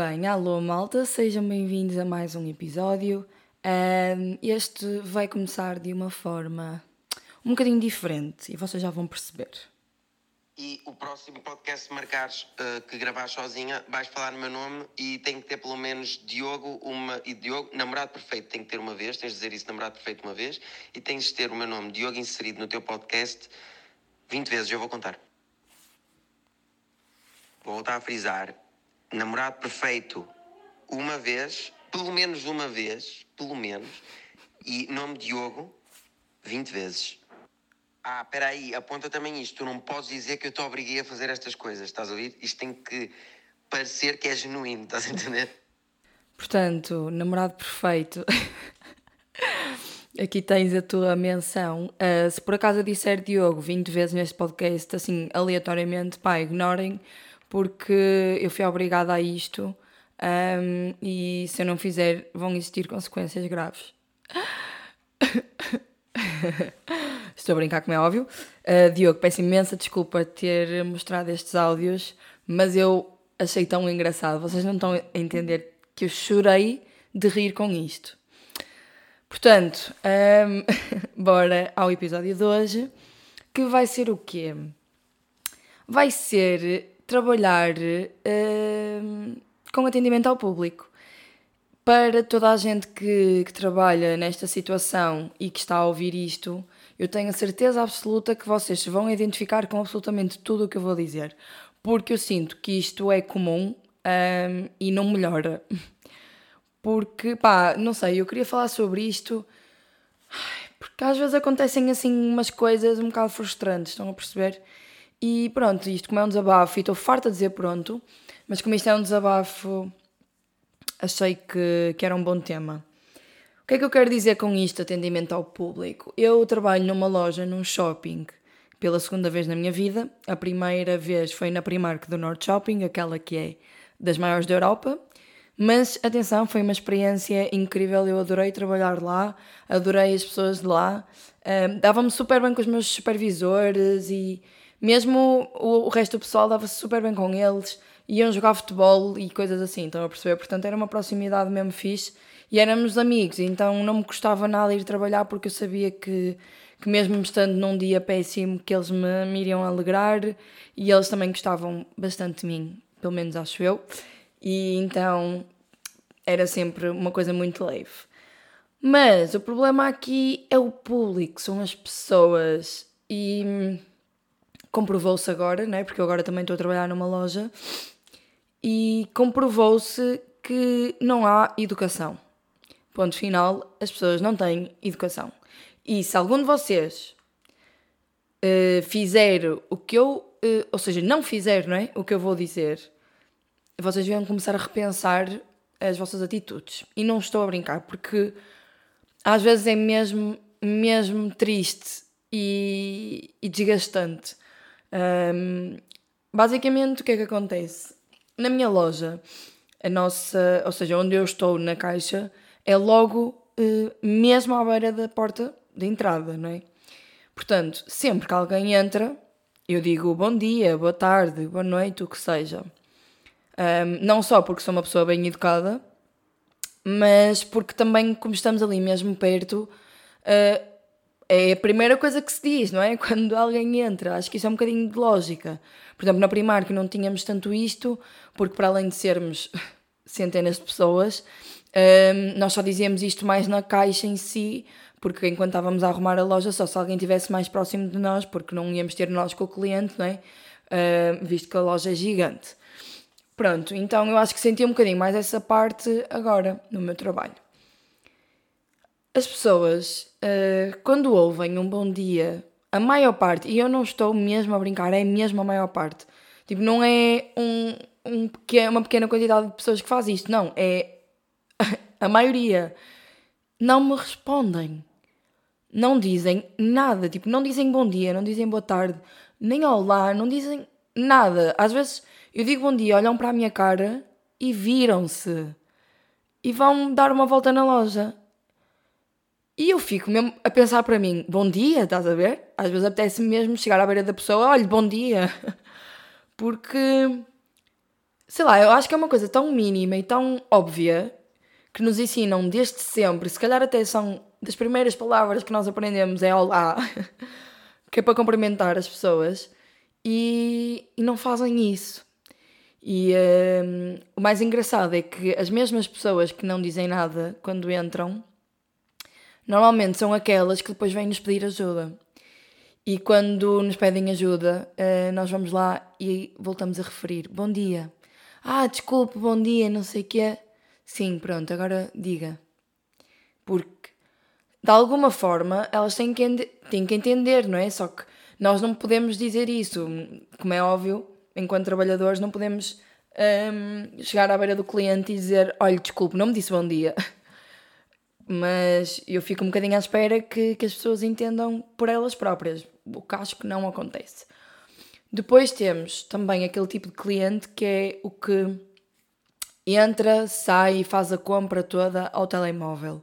bem, alô malta, sejam bem-vindos a mais um episódio. Este vai começar de uma forma um bocadinho diferente e vocês já vão perceber. E o próximo podcast que marcares que gravares sozinha, vais falar no meu nome e tem que ter pelo menos Diogo, namorado perfeito, tem que ter uma vez, tens de dizer isso, namorado perfeito uma vez, e tens de ter o meu nome, Diogo, inserido no teu podcast 20 vezes, eu vou contar. Vou voltar a frisar, namorado perfeito uma vez, pelo menos uma vez, e nome Diogo 20 vezes. Espera aí, aponta também isto. Tu não podes dizer que eu te obriguei a fazer estas coisas, estás a ouvir? Isto tem que parecer que é genuíno, estás a entender? Portanto, namorado perfeito, aqui tens a tua menção. Se por acaso eu disser Diogo 20 vezes neste podcast, assim, aleatoriamente, pá, ignorem, porque eu fui obrigada a isto e se eu não fizer vão existir consequências graves. Estou a brincar, como é óbvio. Diogo, peço imensa desculpa ter mostrado estes áudios, mas eu achei tão engraçado. Vocês não estão a entender que eu chorei de rir com isto. Portanto, bora ao episódio de hoje, que vai ser o quê? Vai ser trabalhar com atendimento ao público. Para toda a gente que trabalha nesta situação e que está a ouvir isto, eu tenho a certeza absoluta que vocês se vão identificar com absolutamente tudo o que eu vou dizer. Porque eu sinto que isto é comum e não melhora. Porque, não sei, eu queria falar sobre isto porque às vezes acontecem assim umas coisas um bocado frustrantes, estão a perceber? E pronto, isto como é um desabafo, e estou farta de dizer pronto, mas como isto é um desabafo, achei que era um bom tema. O que é que eu quero dizer com isto, atendimento ao público? Eu trabalho numa loja, num shopping, pela segunda vez na minha vida. A primeira vez foi na Primark do Norte Shopping, aquela que é das maiores da Europa. Mas, atenção, foi uma experiência incrível, eu adorei trabalhar lá, adorei as pessoas de lá. Dava-me super bem com os meus supervisores e mesmo o resto do pessoal dava-se super bem com eles. Iam jogar futebol e coisas assim, estão a perceber? Portanto, era uma proximidade mesmo fixe e éramos amigos, então não me custava nada ir trabalhar porque eu sabia que mesmo estando num dia péssimo que eles me iriam alegrar e eles também gostavam bastante de mim, pelo menos acho eu, e então era sempre uma coisa muito leve. Mas o problema aqui é o público, são as pessoas e comprovou-se agora, né? Porque eu agora também estou a trabalhar numa loja e comprovou-se que não há educação. Ponto final, as pessoas não têm educação. E se algum de vocês fizer o que eu... ou seja, não fizer, não é? O que eu vou dizer, vocês vão começar a repensar as vossas atitudes. E não estou a brincar, porque às vezes é mesmo triste e desgastante. Basicamente, o que é que acontece? Na minha loja, ou seja, onde eu estou na caixa, é logo mesmo à beira da porta de entrada, não é? Portanto, sempre que alguém entra, eu digo bom dia, boa tarde, boa noite, o que seja. Não só porque sou uma pessoa bem educada, mas porque também, como estamos ali mesmo perto, é a primeira coisa que se diz, não é? Quando alguém entra. Acho que isso é um bocadinho de lógica. Por exemplo, na Primark não tínhamos tanto isto, porque para além de sermos centenas de pessoas, nós só dizíamos isto mais na caixa em si, porque enquanto estávamos a arrumar a loja, só se alguém estivesse mais próximo de nós, porque não íamos ter nós com o cliente, não é? Visto que a loja é gigante. Pronto, então eu acho que senti um bocadinho mais essa parte agora, no meu trabalho. As pessoas, quando ouvem um bom dia, a maior parte, e eu não estou mesmo a brincar, é mesmo a maior parte. Tipo, não é uma pequena quantidade de pessoas que faz isto, não, é a maioria. Não me respondem. Não dizem nada, tipo, não dizem bom dia, não dizem boa tarde, nem olá, não dizem nada. Às vezes eu digo bom dia, olham para a minha cara e viram-se. E vão dar uma volta na loja. E eu fico mesmo a pensar para mim, bom dia, estás a ver? Às vezes apetece mesmo chegar à beira da pessoa, olha, bom dia. Porque sei lá, eu acho que é uma coisa tão mínima e tão óbvia que nos ensinam desde sempre, se calhar até são das primeiras palavras que nós aprendemos é olá, que é para cumprimentar as pessoas, e não fazem isso. E o mais engraçado é que as mesmas pessoas que não dizem nada quando entram, normalmente são aquelas que depois vêm nos pedir ajuda. E quando nos pedem ajuda, nós vamos lá e voltamos a referir: bom dia. Ah, desculpe, bom dia, não sei o quê. Sim, pronto, agora diga. Porque, de alguma forma, elas têm que entender, não é? Só que nós não podemos dizer isso. Como é óbvio, enquanto trabalhadores, não podemos chegar à beira do cliente e dizer: olha, desculpe, não me disse bom dia. Mas eu fico um bocadinho à espera que as pessoas entendam por elas próprias, o que acho que não acontece. Depois temos também aquele tipo de cliente que é o que entra, sai e faz a compra toda ao telemóvel.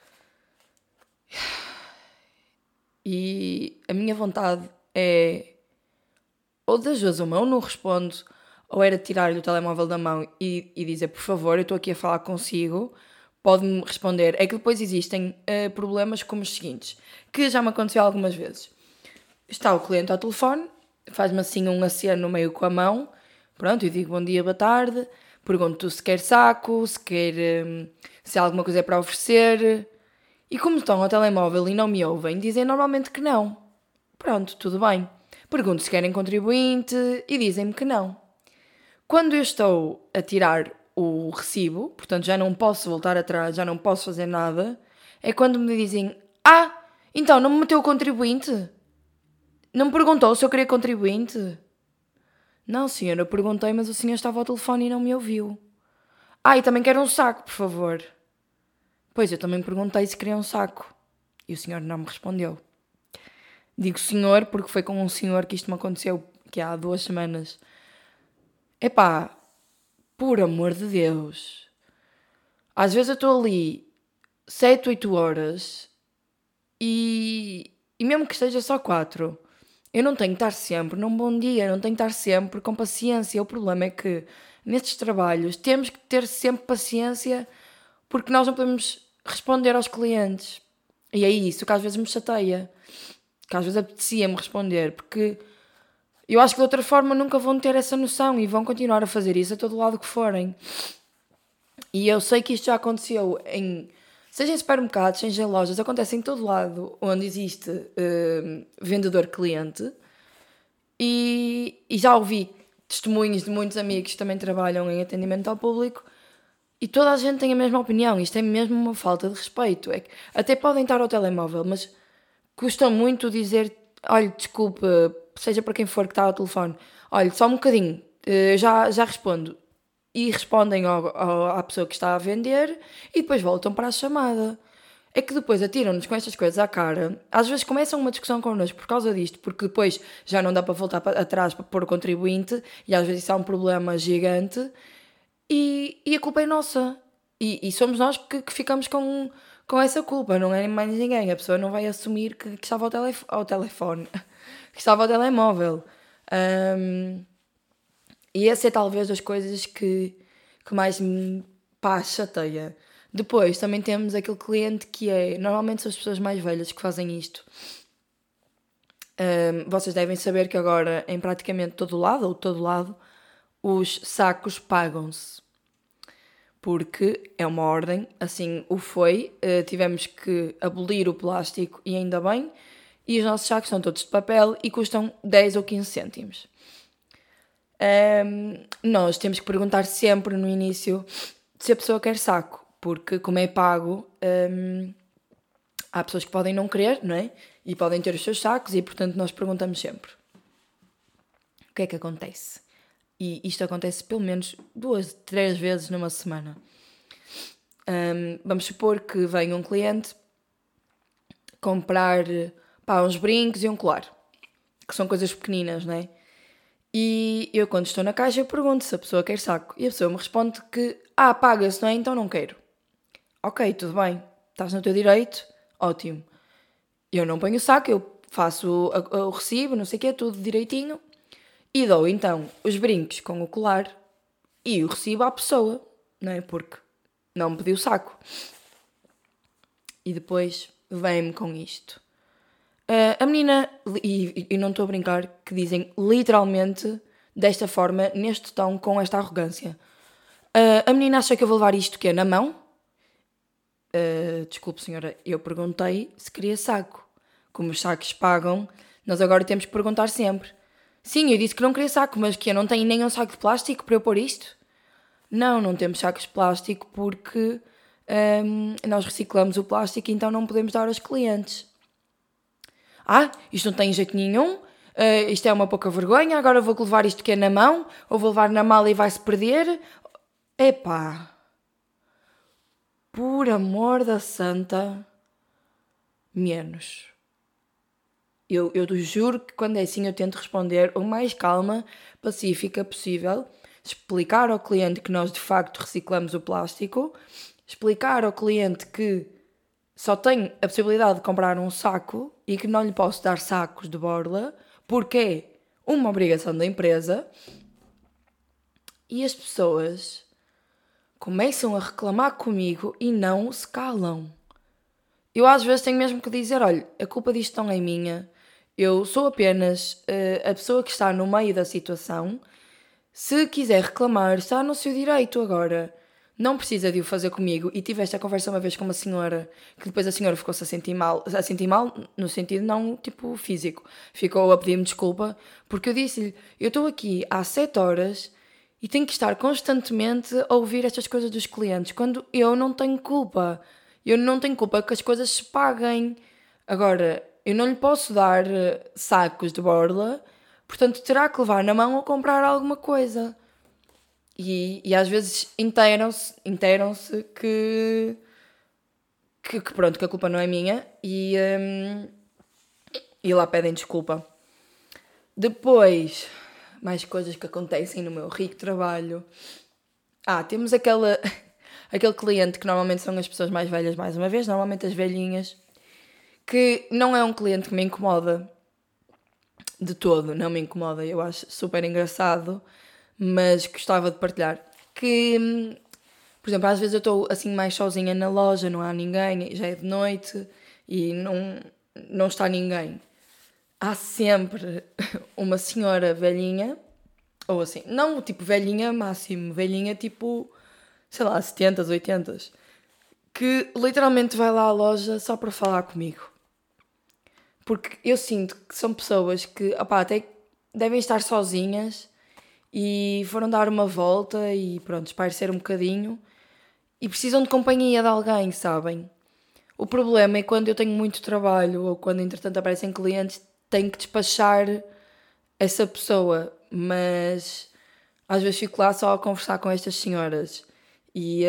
E a minha vontade é, ou das duas uma, ou não respondo, ou era tirar-lhe o telemóvel da mão e dizer: por favor, eu estou aqui a falar consigo, pode-me responder. É que depois existem problemas como os seguintes, que já me aconteceu algumas vezes. Está o cliente ao telefone, faz-me assim um aceno no meio com a mão, pronto, eu digo bom dia, boa tarde, pergunto se quer saco, se há alguma coisa para oferecer, e como estão ao telemóvel e não me ouvem, dizem normalmente que não. Pronto, tudo bem. Pergunto se querem contribuinte e dizem-me que não. Quando eu estou a tirar o recibo, portanto já não posso voltar atrás, já não posso fazer nada, é quando me dizem: ah, então não me meteu o contribuinte? Não me perguntou se eu queria contribuinte? Não, senhor, eu perguntei, mas o senhor estava ao telefone e não me ouviu. Ah, e também quero um saco, por favor. Pois, eu também perguntei se queria um saco. E o senhor não me respondeu. Digo senhor porque foi com um senhor que isto me aconteceu, que há 2 semanas. Epá, por amor de Deus. Às vezes eu estou ali 7, 8 horas e mesmo que esteja só 4, eu não tenho que estar sempre num bom dia, não tenho que estar sempre com paciência. O problema é que nestes trabalhos temos que ter sempre paciência porque nós não podemos responder aos clientes. E é isso que às vezes me chateia, que às vezes apetecia-me responder, porque eu acho que de outra forma nunca vão ter essa noção e vão continuar a fazer isso a todo lado que forem. E eu sei que isto já aconteceu seja em supermercados, seja em lojas, acontece em todo lado onde existe vendedor-cliente. E já ouvi testemunhos de muitos amigos que também trabalham em atendimento ao público e toda a gente tem a mesma opinião. Isto é mesmo uma falta de respeito. É que até podem estar ao telemóvel, mas custa muito dizer: olha, desculpe, seja para quem for que está ao telefone, olha, só um bocadinho, já respondo. E respondem à pessoa que está a vender e depois voltam para a chamada. É que depois atiram-nos com estas coisas à cara. Às vezes começam uma discussão connosco por causa disto, porque depois já não dá para voltar atrás para pôr o contribuinte e às vezes isso é um problema gigante e a culpa é nossa. E somos nós que ficamos com essa culpa, não é mais ninguém. A pessoa não vai assumir que estava ao telefone, que estava ao telemóvel. E essa é talvez das coisas que mais me chateia. Depois também temos aquele cliente que normalmente são as pessoas mais velhas que fazem isto. Vocês devem saber que agora em praticamente todo lado, os sacos pagam-se. Porque é uma ordem, assim o foi, tivemos que abolir o plástico e ainda bem, e os nossos sacos são todos de papel e custam 10 ou 15 cêntimos. Nós temos que perguntar sempre no início se a pessoa quer saco, porque como é pago, há pessoas que podem não querer, não é? E podem ter os seus sacos e portanto nós perguntamos sempre. O que é que acontece? E isto acontece pelo menos 2, 3 vezes numa semana. Vamos supor que vem um cliente comprar uns brincos e um colar, que são coisas pequeninas, não é? E eu, quando estou na caixa, eu pergunto se a pessoa quer saco. E a pessoa me responde que, paga-se, não é? Então não quero. Ok, tudo bem. Estás no teu direito? Ótimo. Eu não ponho o saco, eu faço o recibo, não sei o quê, tudo direitinho. E dou, então, os brincos com o colar e o recibo à pessoa, não é? Porque não me pediu saco. E depois vem-me com isto. A menina, e não estou a brincar, que dizem literalmente desta forma, neste tom, com esta arrogância. A menina acha que eu vou levar isto quê? Na mão? Desculpe, senhora, eu perguntei se queria saco. Como os sacos pagam, nós agora temos que perguntar sempre. Sim, eu disse que não queria saco, mas que eu não tenho nem um saco de plástico para eu pôr isto? Não temos sacos de plástico porque nós reciclamos o plástico e então não podemos dar aos clientes. Isto não tem jeito nenhum, isto é uma pouca vergonha, agora vou levar isto que é na mão, ou vou levar na mala e vai-se perder. Epá, por amor da santa, menos. Eu juro que quando é assim eu tento responder o mais calma, pacífica possível, explicar ao cliente que nós de facto reciclamos o plástico, explicar ao cliente que só tem a possibilidade de comprar um saco e que não lhe posso dar sacos de borla porque é uma obrigação da empresa. E as pessoas começam a reclamar comigo e não se calam. Eu às vezes tenho mesmo que dizer, olha, a culpa disto não é minha. Eu sou apenas a pessoa que está no meio da situação. Se quiser reclamar, está no seu direito agora. Não precisa de o fazer comigo. E tive esta conversa uma vez com uma senhora, que depois a senhora ficou-se a sentir mal no sentido não tipo físico. Ficou a pedir-me desculpa, porque eu disse-lhe, eu estou aqui há 7 horas e tenho que estar constantemente a ouvir estas coisas dos clientes, quando eu não tenho culpa. Eu não tenho culpa que as coisas se paguem. Agora, eu não lhe posso dar sacos de borla, portanto terá que levar na mão ou comprar alguma coisa. E às vezes inteiram-se que pronto, que a culpa não é minha e lá pedem desculpa. Depois, mais coisas que acontecem no meu rico trabalho. Temos aquele cliente que normalmente são as pessoas mais velhas, mais uma vez, normalmente as velhinhas, que não é um cliente que me incomoda de todo, não me incomoda, eu acho super engraçado, mas gostava de partilhar. Que, por exemplo, às vezes eu estou assim mais sozinha na loja, não há ninguém, já é de noite e não está ninguém. Há sempre uma senhora velhinha, ou assim, não tipo velhinha máximo, velhinha tipo, sei lá, 70, 80, que literalmente vai lá à loja só para falar comigo. Porque eu sinto que são pessoas que até devem estar sozinhas e foram dar uma volta e pronto, espairecer um bocadinho e precisam de companhia de alguém, sabem? O problema é quando eu tenho muito trabalho ou quando entretanto aparecem clientes, tenho que despachar essa pessoa, mas às vezes fico lá só a conversar com estas senhoras e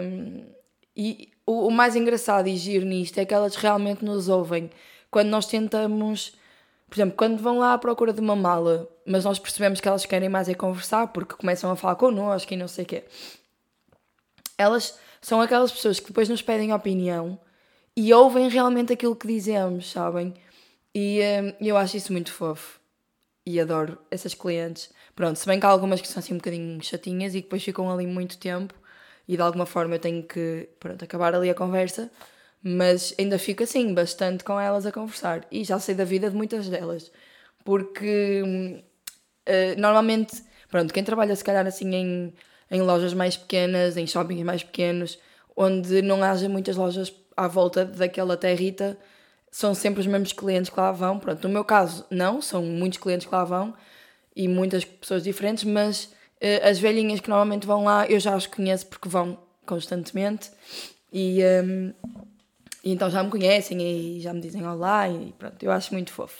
o mais engraçado e giro nisto é que elas realmente nos ouvem. Quando nós tentamos, por exemplo, quando vão lá à procura de uma mala, mas nós percebemos que elas querem mais é conversar porque começam a falar connosco e não sei o quê. Elas são aquelas pessoas que depois nos pedem opinião e ouvem realmente aquilo que dizemos, sabem? E eu acho isso muito fofo. E adoro essas clientes. Pronto, se bem que há algumas que são assim um bocadinho chatinhas e que depois ficam ali muito tempo e de alguma forma eu tenho que, acabar ali a conversa. Mas ainda fico assim, bastante com elas a conversar. E já sei da vida de muitas delas. Porque normalmente, quem trabalha se calhar assim em lojas mais pequenas, em shoppings mais pequenos, onde não haja muitas lojas à volta daquela territa, são sempre os mesmos clientes que lá vão. No meu caso, não, são muitos clientes que lá vão e muitas pessoas diferentes, mas as velhinhas que normalmente vão lá, eu já as conheço porque vão constantemente e então já me conhecem e já me dizem olá e pronto, eu acho muito fofo.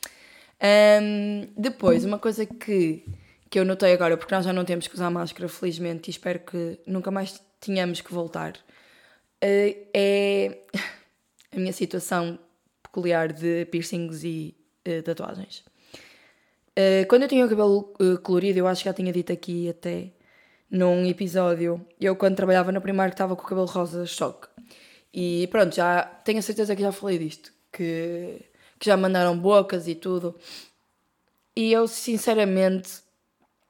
Depois, uma coisa que eu notei agora, porque nós já não temos que usar máscara, felizmente, e espero que nunca mais tenhamos que voltar, é a minha situação peculiar de piercings e tatuagens. Quando eu tinha o cabelo colorido, eu acho que já tinha dito aqui até num episódio, eu quando trabalhava no primário estava com o cabelo rosa choque. E pronto, já tenho a certeza que já falei disto, que já mandaram bocas e tudo. E eu sinceramente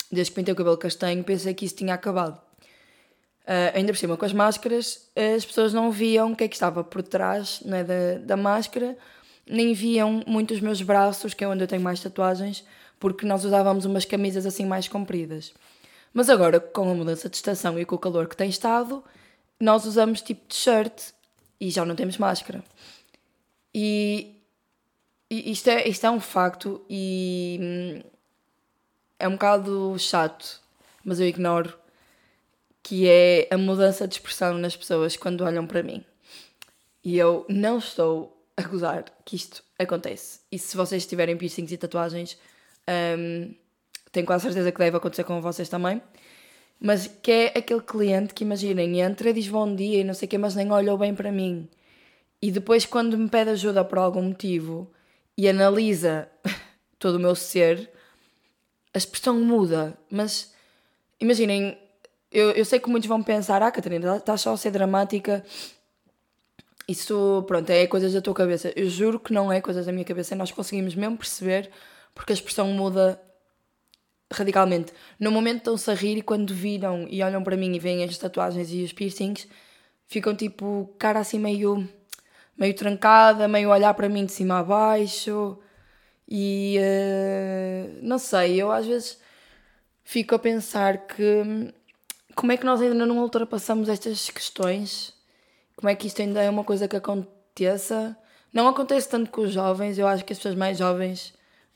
desde que pintei o cabelo castanho, pensei que isso tinha acabado. Ainda por cima, com as máscaras, as pessoas não viam o que é que estava por trás, não é, da máscara, nem viam muito os meus braços, que é onde eu tenho mais tatuagens, porque nós usávamos umas camisas assim mais compridas. Mas agora, com a mudança de estação e com o calor que tem estado, nós usamos tipo t-shirt e já não temos máscara. E isto é um facto e é um bocado chato, mas eu ignoro, que é a mudança de expressão nas pessoas quando olham para mim. E eu não estou a gozar que isto acontece. E se vocês tiverem piercings e tatuagens, tenho quase certeza que deve acontecer com vocês também. Mas que é aquele cliente que, imaginem, entra, diz bom dia e não sei o quê, mas nem olhou bem para mim. E depois, quando me pede ajuda por algum motivo e analisa todo o meu ser, a expressão muda. Mas, imaginem, eu sei que muitos vão pensar, Catarina, estás só a ser dramática. Isso, pronto, é coisas da tua cabeça. Eu juro que não é coisas da minha cabeça. Nós conseguimos mesmo perceber, porque a expressão muda radicalmente. No momento estão-se a rir e quando viram e olham para mim e veem as tatuagens e os piercings, ficam tipo, cara assim meio trancada, meio a olhar para mim de cima a baixo. E não sei, eu às vezes fico a pensar que como é que nós ainda não ultrapassamos estas questões? Como é que isto ainda é uma coisa que aconteça? Não acontece tanto com os jovens, eu acho que as pessoas mais jovens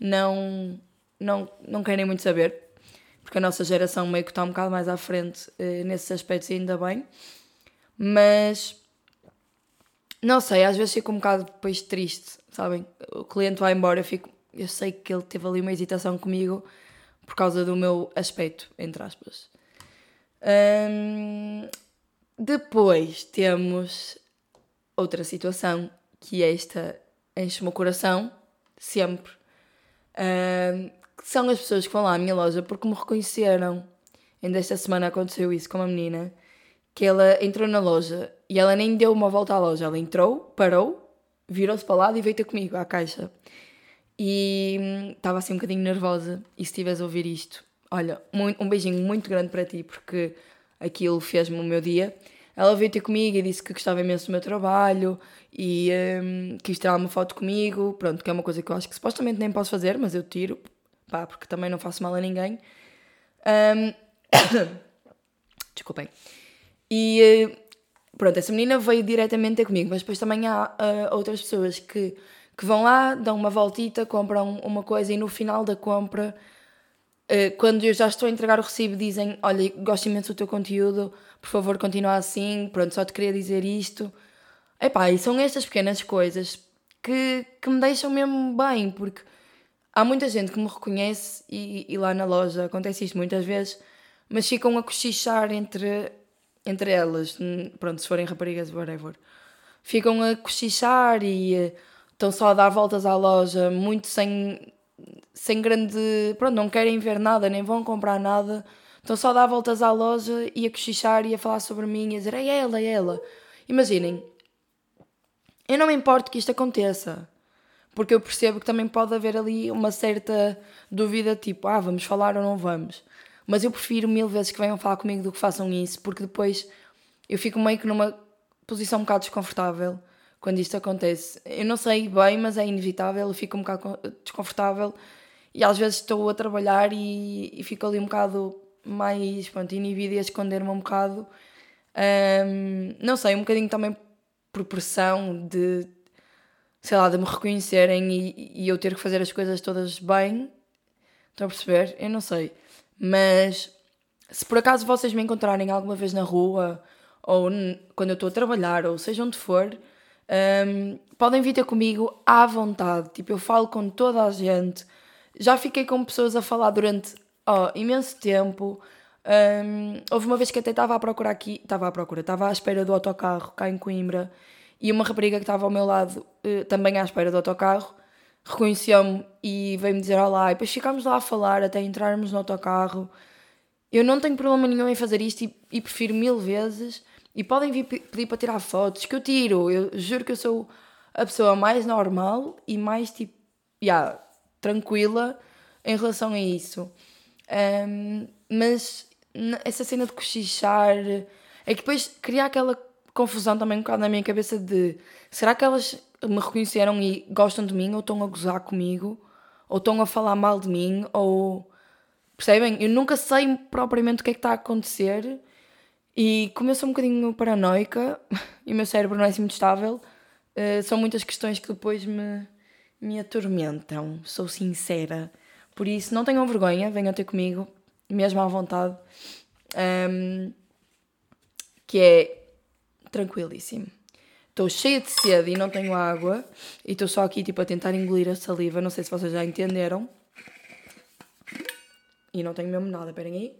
não querem muito saber, porque a nossa geração meio que está um bocado mais à frente nesses aspectos e ainda bem. Mas, não sei, às vezes fico um bocado depois triste, sabem? O cliente vai embora, eu sei que ele teve ali uma hesitação comigo por causa do meu aspecto, entre aspas. Depois temos outra situação, que esta enche-me o coração, sempre. Que são as pessoas que vão lá à minha loja porque me reconheceram. Ainda esta semana aconteceu isso com uma menina, que ela entrou na loja e ela nem deu uma volta à loja. Ela entrou, parou, virou-se para o lado e veio ter comigo à caixa. E estava assim um bocadinho nervosa. E se estiveres a ouvir isto, olha, um beijinho muito grande para ti, porque aquilo fez-me o meu dia. Ela veio ter comigo e disse que gostava imenso do meu trabalho e quis tirar uma foto comigo. Pronto, que é uma coisa que eu acho que supostamente nem posso fazer, mas eu tiro, pá, porque também não faço mal a ninguém. Desculpem. E pronto, essa menina veio diretamente ter comigo, mas depois também há outras pessoas que vão lá, dão uma voltita, compram uma coisa e no final da compra, quando eu já estou a entregar o recibo, dizem: olha, gosto imenso do teu conteúdo, por favor continua assim, pronto, só te queria dizer isto. Epá, e são estas pequenas coisas que me deixam mesmo bem, porque há muita gente que me reconhece e lá na loja acontece isto muitas vezes, mas ficam a cochichar entre elas, pronto, se forem raparigas, whatever. Ficam a cochichar e estão só a dar voltas à loja, muito sem grande... Pronto, não querem ver nada, nem vão comprar nada. Estão só a dar voltas à loja e a cochichar e a falar sobre mim e a dizer: é ela, é ela. Imaginem, eu não me importo que isto aconteça, porque eu percebo que também pode haver ali uma certa dúvida, tipo, vamos falar ou não vamos. Mas eu prefiro 1000 vezes que venham falar comigo do que façam isso, porque depois eu fico meio que numa posição um bocado desconfortável quando isto acontece. Eu não sei bem, mas é inevitável, eu fico um bocado desconfortável e às vezes estou a trabalhar e fico ali um bocado mais, pronto, inibida e a esconder-me um bocado. Não sei, um bocadinho também por pressão de, sei lá, de me reconhecerem e eu ter que fazer as coisas todas bem. Estão a perceber? Eu não sei. Mas se por acaso vocês me encontrarem alguma vez na rua ou quando eu estou a trabalhar ou seja onde for, podem vir ter comigo à vontade. Tipo, eu falo com toda a gente. Já fiquei com pessoas a falar durante imenso tempo. Houve uma vez que até estava à espera do autocarro cá em Coimbra e uma rapariga que estava ao meu lado, também à espera do autocarro, reconheceu-me e veio-me dizer olá, e depois ficámos lá a falar até entrarmos no autocarro. Eu não tenho problema nenhum em fazer isto e prefiro 1000 vezes, e podem vir pedir para tirar fotos, que eu tiro. Eu juro que eu sou a pessoa mais normal e mais tipo, tranquila em relação a isso. Mas essa cena de cochichar é que depois cria aquela confusão também um bocado na minha cabeça de será que elas me reconheceram e gostam de mim ou estão a gozar comigo ou estão a falar mal de mim ou percebem? Eu nunca sei propriamente o que é que está a acontecer e como eu sou um bocadinho paranoica e o meu cérebro não é assim muito estável, são muitas questões que depois me atormentam, sou sincera. Por isso, não tenham vergonha, venham ter comigo, mesmo à vontade, que é tranquilíssimo. Estou cheia de sede e não tenho água e estou só aqui tipo a tentar engolir a saliva, não sei se vocês já entenderam. E não tenho mesmo nada, esperem aí.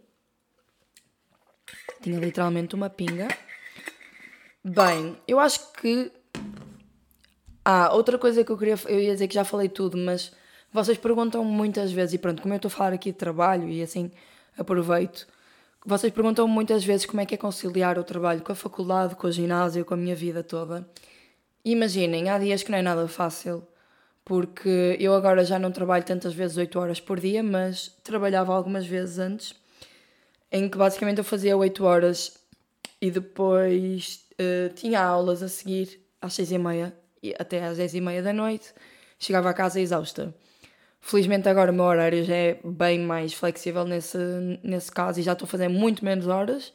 Tinha literalmente uma pinga. Bem, eu acho que... outra coisa que eu ia dizer que já falei tudo, mas vocês perguntam muitas vezes, e pronto, como eu estou a falar aqui de trabalho e assim aproveito, vocês perguntam muitas vezes como é que é conciliar o trabalho com a faculdade, com o ginásio, com a minha vida toda. E imaginem, há dias que não é nada fácil, porque eu agora já não trabalho tantas vezes 8 horas por dia, mas trabalhava algumas vezes antes, em que basicamente eu fazia 8 horas e depois tinha aulas a seguir às 6h30 e até às 10h30 da noite, chegava a casa exausta. Felizmente agora o meu horário já é bem mais flexível nesse caso e já estou a fazer muito menos horas.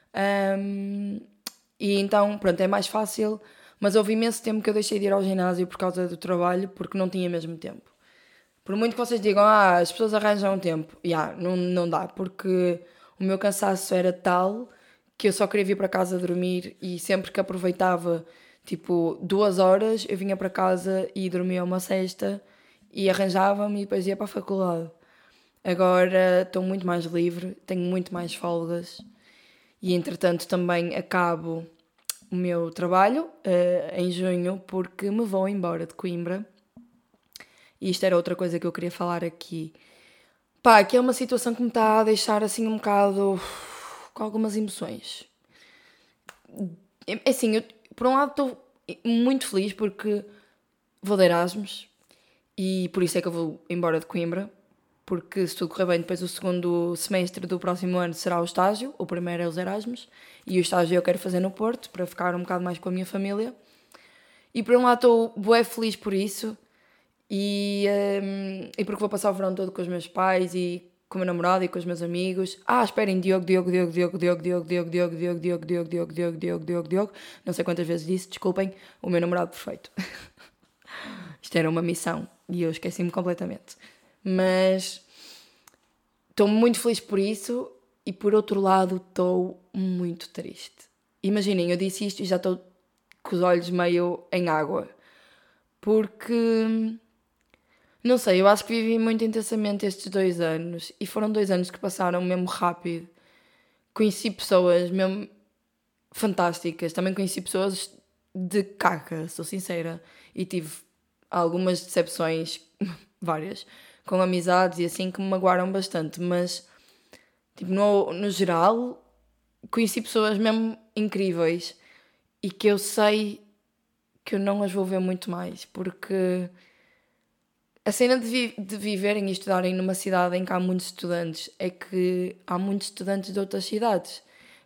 E então, pronto, é mais fácil, mas houve imenso tempo que eu deixei de ir ao ginásio por causa do trabalho, porque não tinha mesmo tempo. Por muito que vocês digam, as pessoas arranjam tempo, não dá, porque o meu cansaço era tal que eu só queria vir para casa dormir e sempre que aproveitava, tipo, 2 horas, eu vinha para casa e dormia uma sesta e arranjava-me e depois ia para a faculdade. Agora estou muito mais livre, tenho muito mais folgas e entretanto também acabo o meu trabalho em junho porque me vou embora de Coimbra. E isto era outra coisa que eu queria falar aqui. Pá, que é uma situação que me está a deixar assim um bocado com algumas emoções. É assim, eu, por um lado estou muito feliz porque vou de Erasmus e por isso é que eu vou embora de Coimbra, porque se tudo correr bem, depois o segundo semestre do próximo ano será o estágio, o primeiro é os Erasmus, e o estágio eu quero fazer no Porto, para ficar um bocado mais com a minha família. E por um lado estou bué feliz por isso, e porque vou passar o verão todo com os meus pais e com o meu namorado e com os meus amigos. Esperem, Diogo. Não sei quantas vezes disse, desculpem, o meu namorado perfeito. Isto era uma missão e eu esqueci-me completamente. Mas estou muito feliz por isso e por outro lado estou muito triste. Imaginem, eu disse isto e já estou com os olhos meio em água. Porque... não sei, eu acho que vivi muito intensamente estes 2 anos e foram 2 anos que passaram mesmo rápido. Conheci pessoas mesmo fantásticas, também conheci pessoas de caca, sou sincera, e tive algumas decepções, várias, com amizades e assim que me magoaram bastante, mas tipo, no geral conheci pessoas mesmo incríveis e que eu sei que eu não as vou ver muito mais, porque... a cena de viverem e estudarem numa cidade em que há muitos estudantes é que há muitos estudantes de outras cidades.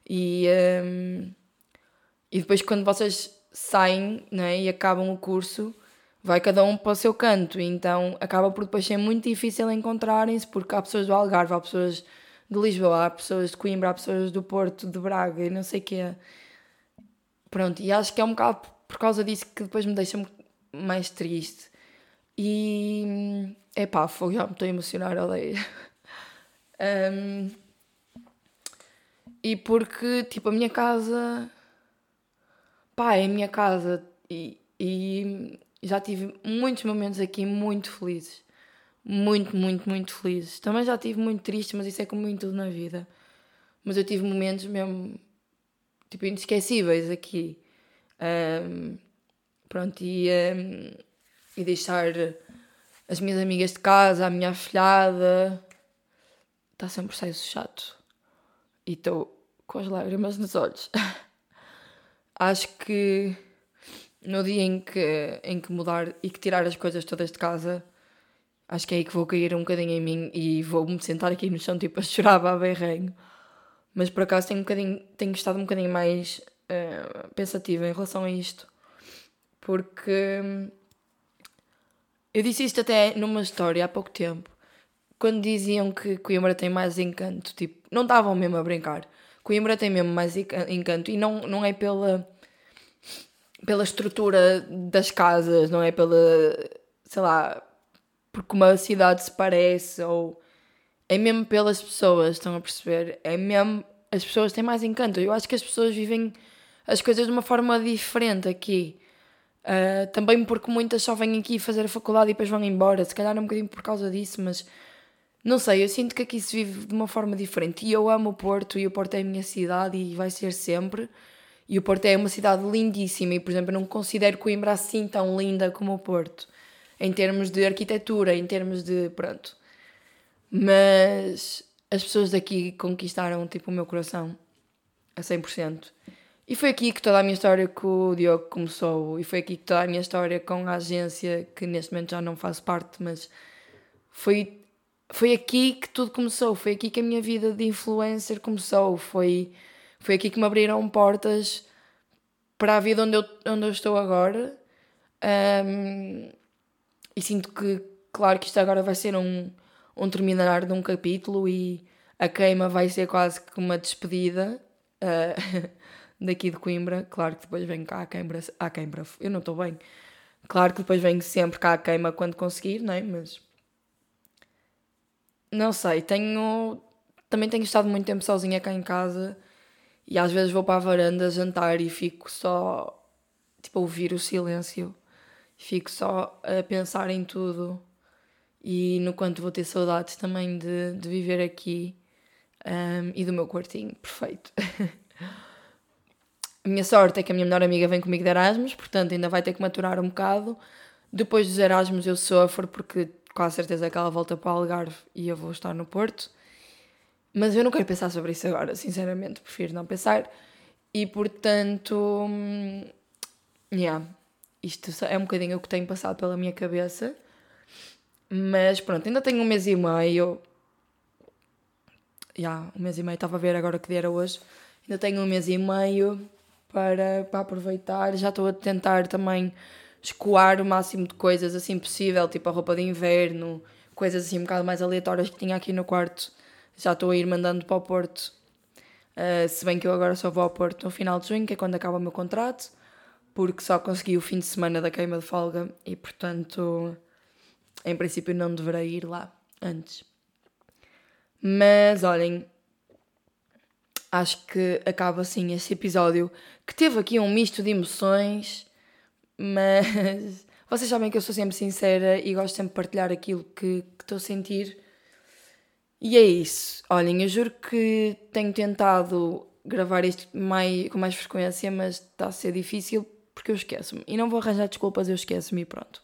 E depois quando vocês saem, né, e acabam o curso, vai cada um para o seu canto. E então acaba por depois ser muito difícil encontrarem-se, porque há pessoas do Algarve, há pessoas de Lisboa, há pessoas de Coimbra, há pessoas do Porto, de Braga e não sei o quê. Pronto, e acho que é um bocado por causa disso que depois me deixa mais triste. E fogo, já me estou a emocionar, odeio. E porque, tipo, a minha casa, é a minha casa e já tive muitos momentos aqui muito felizes. Muito, muito, muito felizes. Também já tive muito tristes, mas isso é como em tudo na vida. Mas eu tive momentos mesmo, tipo, inesquecíveis aqui. Pronto, e deixar as minhas amigas de casa, a minha afilhada. Está a ser um processo chato. E estou com as lágrimas nos olhos. Acho que no dia em que mudar e que tirar as coisas todas de casa, Acho que é aí que vou cair um bocadinho em mim e vou-me sentar aqui no chão tipo a chorar a berrenho. Mas por acaso tenho estado um bocadinho mais pensativa em relação a isto. Porque eu disse isto até numa história há pouco tempo. Quando diziam que Coimbra tem mais encanto, tipo, não estavam mesmo a brincar. Coimbra tem mesmo mais encanto e não é pela estrutura das casas, não é pela, sei lá, porque uma cidade se parece, ou é mesmo pelas pessoas, estão a perceber? É mesmo, as pessoas têm mais encanto. Eu acho que as pessoas vivem as coisas de uma forma diferente aqui. Também porque muitas só vêm aqui fazer a faculdade e depois vão embora. Se calhar é um bocadinho por causa disso, mas não sei, eu sinto que aqui se vive de uma forma diferente. E eu amo o Porto, e o Porto é a minha cidade e vai ser sempre. E o Porto é uma cidade lindíssima e, por exemplo, eu não considero Coimbra assim tão linda como o Porto. Em termos de arquitetura, em termos de... pronto. Mas as pessoas daqui conquistaram, tipo, o meu coração a 100%. E foi aqui que toda a minha história com o Diogo começou. E foi aqui que toda a minha história com a agência, que neste momento já não faço parte, mas foi aqui que tudo começou. Foi aqui que a minha vida de influencer começou. Foi aqui que me abriram portas para a vida onde eu estou agora. E sinto que, claro que isto agora vai ser um terminar de um capítulo e a queima vai ser quase que uma despedida daqui de Coimbra. Claro que depois venho cá à Queimbra. Eu não estou bem. Claro que depois venho sempre cá à queima quando conseguir, não é? Mas não sei, também tenho estado muito tempo sozinha cá em casa e às vezes vou para a varanda jantar e fico só tipo a ouvir o silêncio. Fico só a pensar em tudo e no quanto vou ter saudades também de viver aqui e do meu quartinho perfeito. A minha sorte é que a minha melhor amiga vem comigo de Erasmus, portanto ainda vai ter que maturar um bocado. Depois dos Erasmus eu sofro porque com a certeza que ela volta para o Algarve e eu vou estar no Porto. Mas eu não quero pensar sobre isso agora, sinceramente, prefiro não pensar. E portanto, isto é um bocadinho o que tenho passado pela minha cabeça. Mas pronto, ainda tenho um mês e meio. Um mês e meio, estava a ver agora que dia era hoje. Ainda tenho um mês e meio para aproveitar. Já estou a tentar também escoar o máximo de coisas assim possível, tipo a roupa de inverno, coisas assim um bocado mais aleatórias que tinha aqui no quarto. Já estou a ir mandando para o Porto. Se bem que eu agora só vou ao Porto no final de junho, que é quando acaba o meu contrato, porque só consegui o fim de semana da queima de folga e, portanto, em princípio não deverei ir lá antes. Mas, olhem, acho que acaba assim este episódio, que teve aqui um misto de emoções, mas vocês sabem que eu sou sempre sincera e gosto sempre de partilhar aquilo que estou a sentir. E é isso. Olhem, eu juro que tenho tentado gravar isto com mais frequência, mas está a ser difícil porque eu esqueço-me. E não vou arranjar desculpas, eu esqueço-me e pronto.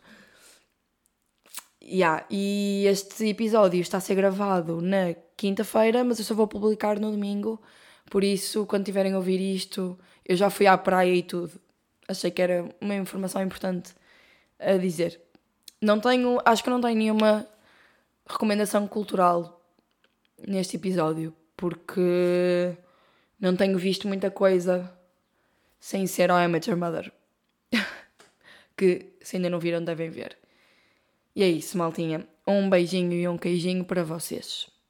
E este episódio está a ser gravado na quinta-feira, mas eu só vou publicar no domingo. Por isso, quando tiverem a ouvir isto, eu já fui à praia e tudo. Achei que era uma informação importante a dizer. Acho que não tenho nenhuma recomendação cultural neste episódio, porque não tenho visto muita coisa sem ser How I Met Your Mother. Que se ainda não viram devem ver. E é isso, maltinha. Um beijinho e um queijinho para vocês.